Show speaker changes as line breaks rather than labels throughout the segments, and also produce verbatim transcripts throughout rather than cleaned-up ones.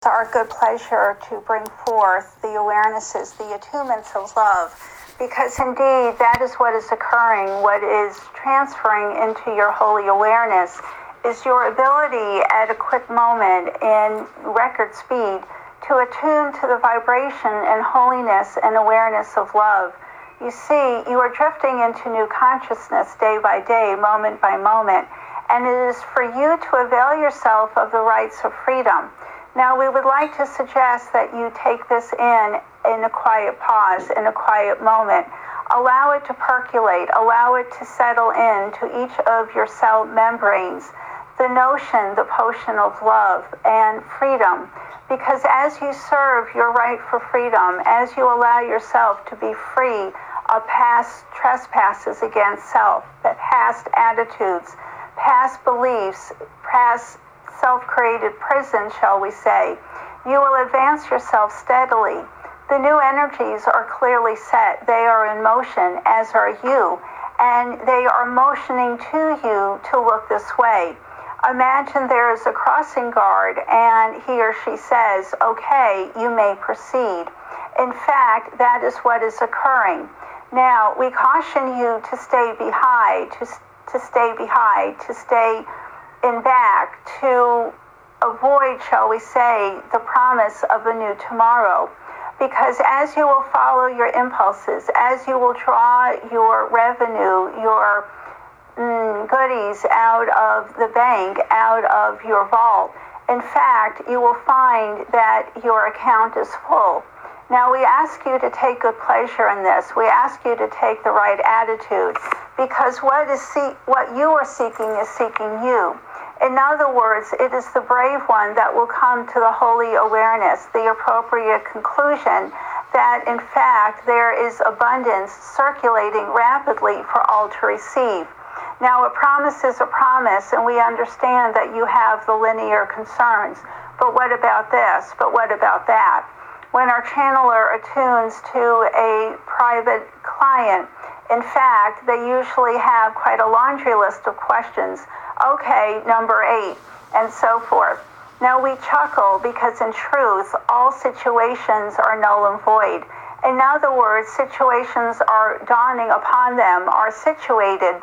our good pleasure to bring forth the awarenesses, the attunements of love, because indeed that is what is occurring. What is transferring into your holy awareness is your ability at a quick moment in record speed to attune to the vibration and holiness and awareness of love. You see, you are drifting into new consciousness day by day, moment by moment, and it is for you to avail yourself of the rights of freedom. Now, we would like to suggest that you take this in in a quiet pause, in a quiet moment. Allow it to percolate. Allow it to settle in to each of your cell membranes, the notion, the potion of love and freedom. Because as you serve your right for freedom, as you allow yourself to be free of past trespasses against self, past attitudes, past beliefs, past self-created prison, shall we say, you will advance yourself steadily. The new energies are clearly set. They are in motion, as are you, and they are motioning to you to look this way. Imagine there is a crossing guard, and he or she says, okay, you may proceed. In fact, that is what is occurring. Now, we caution you to stay behind, to, to stay behind, to stay in back, to avoid, shall we say, the promise of a new tomorrow. Because as you will follow your impulses, as you will draw your revenue, your mm, goodies out of the bank, out of your vault, in fact, you will find that your account is full. Now, we ask you to take good pleasure in this. We ask you to take the right attitude, because what is see- what you are seeking is seeking you. In other words, it is the brave one that will come to the holy awareness, the appropriate conclusion that, in fact, there is abundance circulating rapidly for all to receive. Now, a promise is a promise, and we understand that you have the linear concerns. But what about this? But what about that? When our channeler attunes to a private client, in fact, they usually have quite a laundry list of questions. Okay, number eight, and so forth. Now we chuckle because in truth, all situations are null and void. In other words, situations are dawning upon them, are situated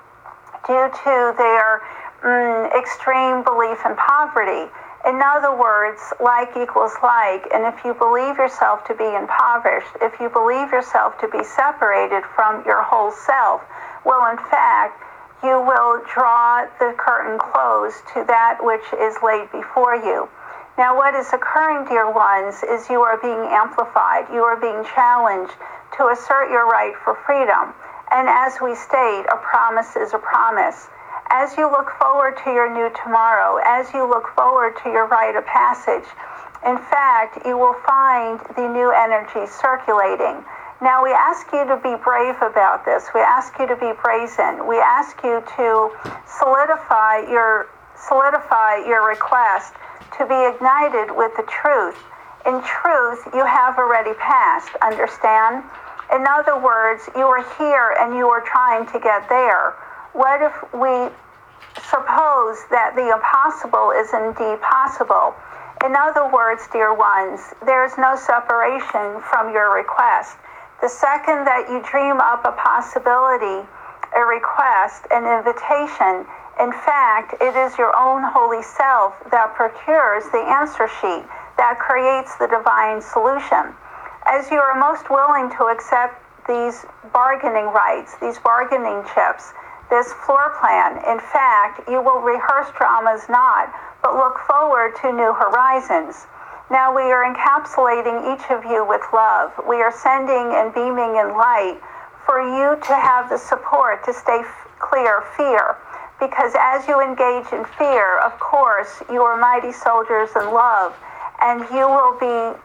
due to their mm, extreme belief in poverty. In other words, like equals like, and if you believe yourself to be impoverished, if you believe yourself to be separated from your whole self, well, in fact, you will draw the curtain close to that which is laid before you. Now, what is occurring, dear ones, is you are being amplified. You are being challenged to assert your right for freedom. And as we state, a promise is a promise. As you look forward to your new tomorrow, as you look forward to your rite of passage, in fact, you will find the new energy circulating. Now, we ask you to be brave about this. We ask you to be brazen. We ask you to solidify your solidify your request to be ignited with the truth. In truth, you have already passed, understand? In other words, you are here and you are trying to get there. What if we suppose that the impossible is indeed possible? In other words, dear ones, there is no separation from your request. The second that you dream up a possibility, a request, an invitation, in fact, it is your own holy self that procures the answer sheet, that creates the divine solution. As you are most willing to accept these bargaining rights, these bargaining chips, this floor plan, in fact, you will rehearse dramas not, but look forward to new horizons. Now we are encapsulating each of you with love. We are sending and beaming in light for you to have the support to stay f- clear of fear. Because as you engage in fear, of course, you are mighty soldiers in love, and you will be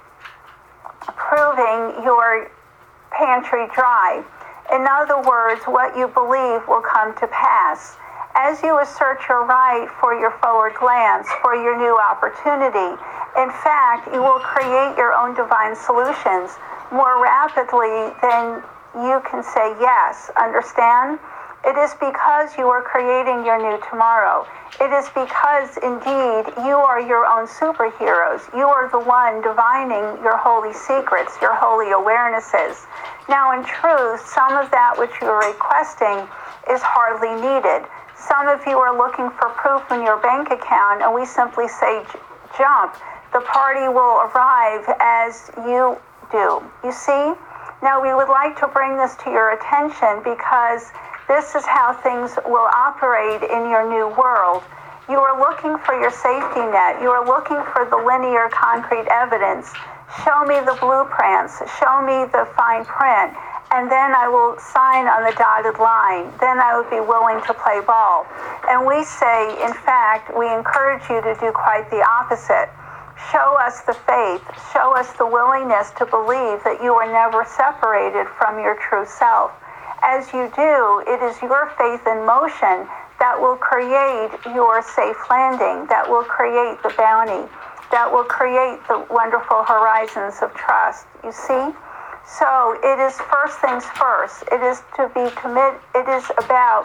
proving your pantry dry. In other words, what you believe will come to pass. As you assert your right for your forward glance, for your new opportunity, in fact, you will create your own divine solutions more rapidly than you can say yes. Understand? It is because you are creating your new tomorrow. It is because, indeed, you are your own superheroes. You are the one divining your holy secrets, your holy awarenesses. Now, in truth, some of that which you are requesting is hardly needed. Some of you are looking for proof in your bank account, and we simply say, jump. The party will arrive as you do. You see? Now, we would like to bring this to your attention because this is how things will operate in your new world. You are looking for your safety net. You are looking for the linear, concrete evidence. Show me the blueprints. Show me the fine print. And then I will sign on the dotted line. Then I would be willing to play ball. And we say, in fact, we encourage you to do quite the opposite. Show us the faith. Show us the willingness to believe that you are never separated from your true self. As you do, it is your faith in motion that will create your safe landing, that will create the bounty, that will create the wonderful horizons of trust. You see? So it is first things first. It is to be commit. It is about,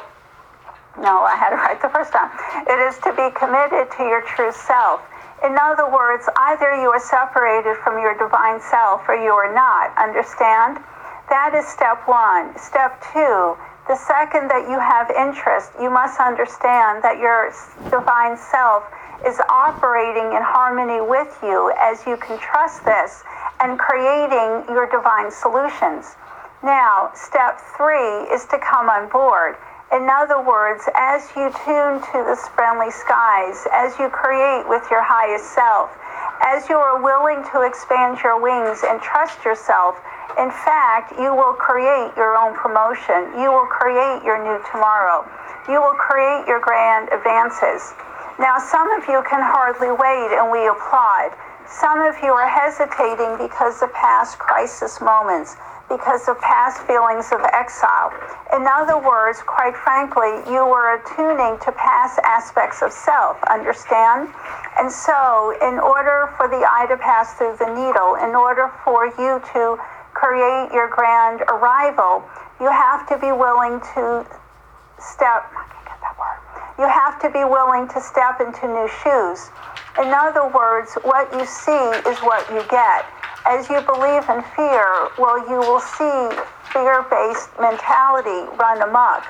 no, I had it right the first time. It is to be committed to your true self. In other words, either you are separated from your divine self or you are not. Understand? That is step one. Step two, the second that you have interest, you must understand that your divine self is operating in harmony with you as you can trust this and creating your divine solutions. Now, step three is to come on board. In other words, as you tune to the friendly skies, as you create with your highest self, as you are willing to expand your wings and trust yourself, in fact, you will create your own promotion. You will create your new tomorrow. You will create your grand advances. Now, some of you can hardly wait, and we applaud. Some of you are hesitating because of past crisis moments, because of past feelings of exile. In other words, quite frankly, you were attuning to past aspects of self, understand? And so, in order for the eye to pass through the needle, in order for you to create your grand arrival, you have to be willing to step, I can't get that word. You have to be willing to step into new shoes. In other words, what you see is what you get. As you believe in fear, well, you will see fear-based mentality run amok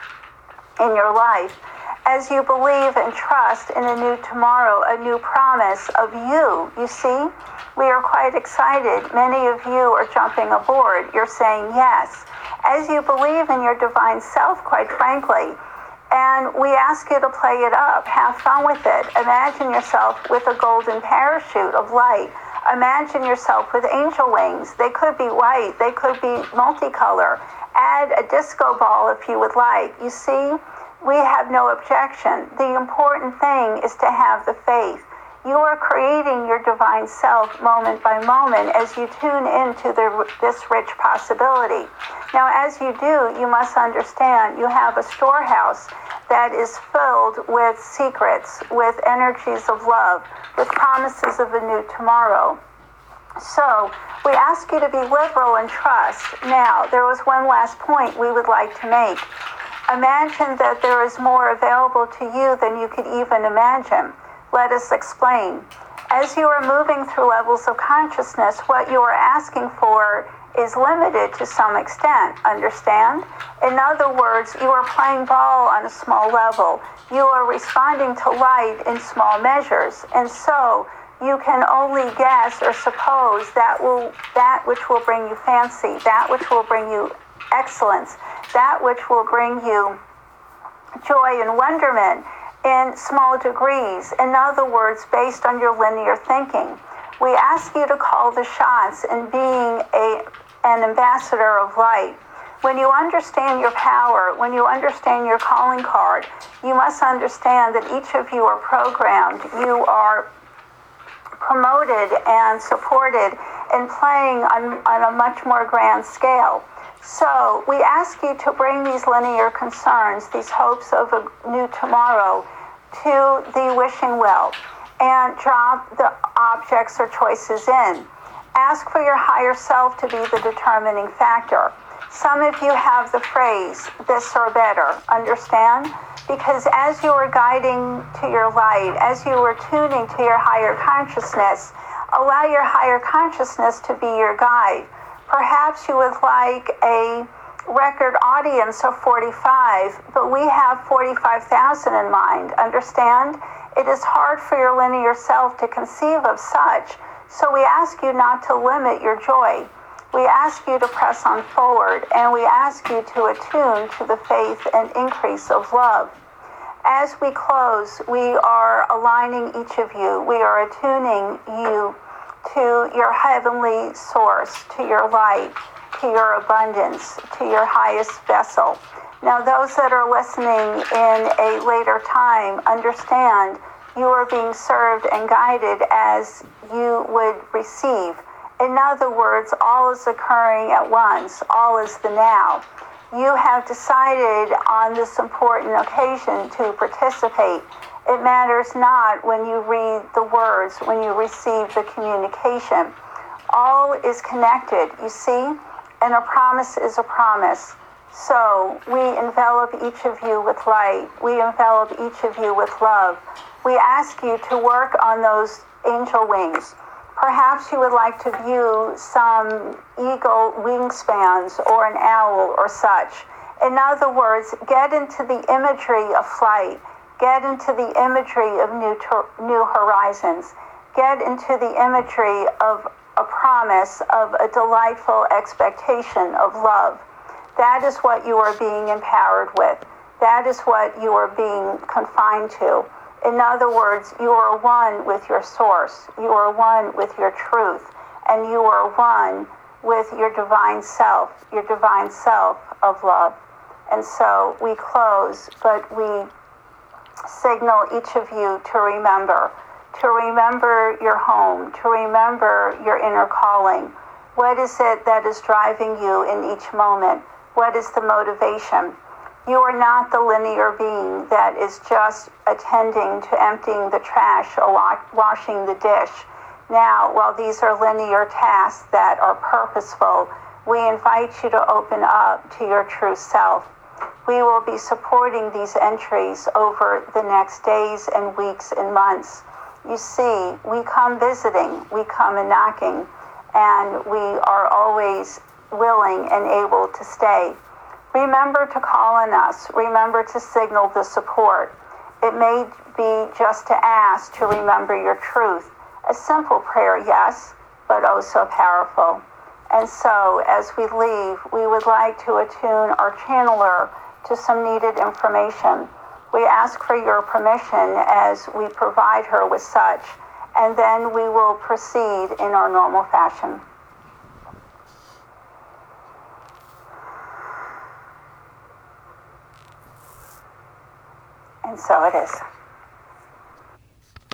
in your life. As you believe and trust in a new tomorrow, a new promise of you, you see, we are quite excited. Many of you are jumping aboard. You're saying yes. As you believe in your divine self, quite frankly, and we ask you to play it up. Have fun with it. Imagine yourself with a golden parachute of light. Imagine yourself with angel wings. They could be white. They could be multicolor. Add a disco ball if you would like. You see, we have no objection. The important thing is to have the faith. You are creating your divine self moment by moment as you tune into the, this rich possibility. Now, as you do, you must understand you have a storehouse that is filled with secrets, with energies of love, with promises of a new tomorrow. So, we ask you to be liberal and trust. Now, there was one last point we would like to make. Imagine that there is more available to you than you could even imagine. Let us explain. As you are moving through levels of consciousness, what you are asking for is limited to some extent, understand? In other words, you are playing ball on a small level. You are responding to light in small measures. And so, you can only guess or suppose that will that which will bring you fancy, that which will bring you excellence, that which will bring you joy and wonderment in small degrees. In other words, based on your linear thinking. We ask you to call the shots in being a, an ambassador of light. When you understand your power, when you understand your calling card, you must understand that each of you are programmed. You are promoted and supported in playing on, on a much more grand scale. So we ask you to bring these linear concerns, these hopes of a new tomorrow, to the wishing well and drop the objects or choices in. Ask for your higher self to be the determining factor. Some of you have the phrase, this or better, understand? Because as you are guiding to your light, as you are tuning to your higher consciousness, allow your higher consciousness to be your guide. Perhaps you would like a record audience of forty-five, but we have forty-five thousand in mind, understand? It is hard for your linear self to conceive of such, so we ask you not to limit your joy. We ask you to press on forward, and we ask you to attune to the faith and increase of love. As we close, we are aligning each of you. We are attuning you to your heavenly source, to your light, to your abundance, to your highest vessel. Now, those that are listening in a later time, understand you are being served and guided as you would receive. In other words, all is occurring at once. All is the now. You have decided on this important occasion to participate. It matters not when you read the words, when you receive the communication. All is connected, you see? And a promise is a promise. So we envelop each of you with light. We envelop each of you with love. We ask you to work on those angel wings. Perhaps you would like to view some eagle wingspans or an owl or such. In other words, get into the imagery of flight. Get into the imagery of new, ter- new horizons. Get into the imagery of a promise of a delightful expectation of love. That is what you are being empowered with. That is what you are being confined to. In other words, you are one with your source. You are one with your truth. And you are one with your divine self, your divine self of love. And so we close, but we signal each of you to remember, to remember your home, to remember your inner calling. What is it that is driving you in each moment? What is the motivation? You are not the linear being that is just attending to emptying the trash or washing the dish. Now, while these are linear tasks that are purposeful, we invite you to open up to your true self. We will be supporting these entries over the next days and weeks and months. You see, we come visiting, we come and knocking, and we are always willing and able to stay. Remember to call on us. Remember to signal the support. It may be just to ask to remember your truth. A simple prayer, yes, but oh so powerful. And so, as we leave, we would like to attune our channeler to some needed information. We ask for your permission as we provide her with such, and then we will proceed in our normal fashion. And so it is.